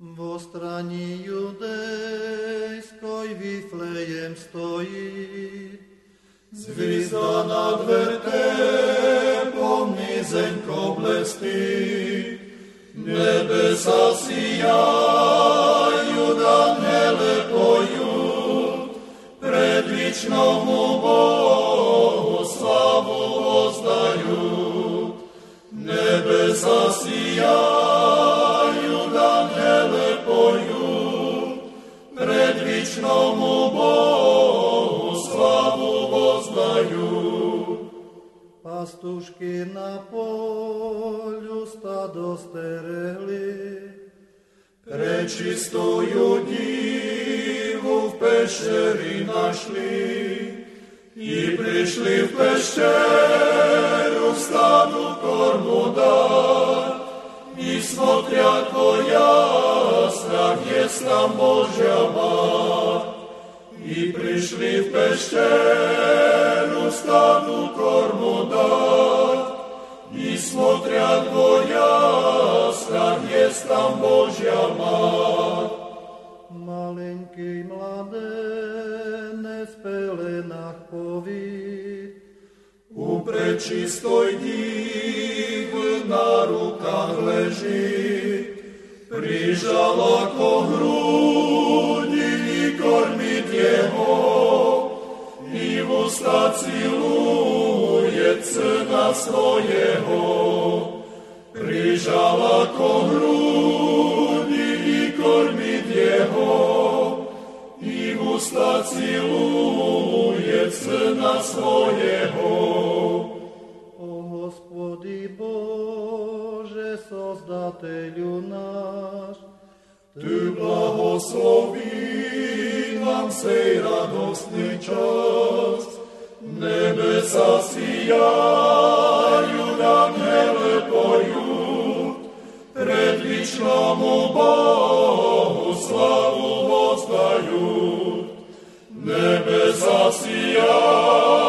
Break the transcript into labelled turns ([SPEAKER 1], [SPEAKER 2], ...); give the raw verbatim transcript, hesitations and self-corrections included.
[SPEAKER 1] Vo strani judejskoj Viflejem stojí,
[SPEAKER 2] zvizda nad vertepom nizenko blestí, nebesa sijajú, danele pojú, predvičnomu Bohu slavu ozdajú. Nebesa sijajú, danele pojú, predvičnomu Bohu slavu ozdajú.
[SPEAKER 1] Pastušky na poľu stado sterehli,
[SPEAKER 2] prečistую divu v pešeri našli, i prišli v pešeru stadu kormu dať, i смотря tvoja strach je tam Božia mať. I prišli v pešeru stadu kormu dať, i смотря tvoja strach je tam Božia mať.
[SPEAKER 1] Malenký mladenec v pelenách poví,
[SPEAKER 2] u prečistoj divy na rukách leží, prižal ako hrudi i kormit jeho, i v ústa ciluje syna svojego. Prižal ako hrudi i kormit jeho, i v ústa ciluje syna svojego.
[SPEAKER 1] O Hospody Bože, Sozdateľu náš,
[SPEAKER 2] Ty blahosloví nám sej radostný čas, nebesa sijajú, danele pojú, predvičnomu Bohu slavu vozdajú. Nebesa sijajú,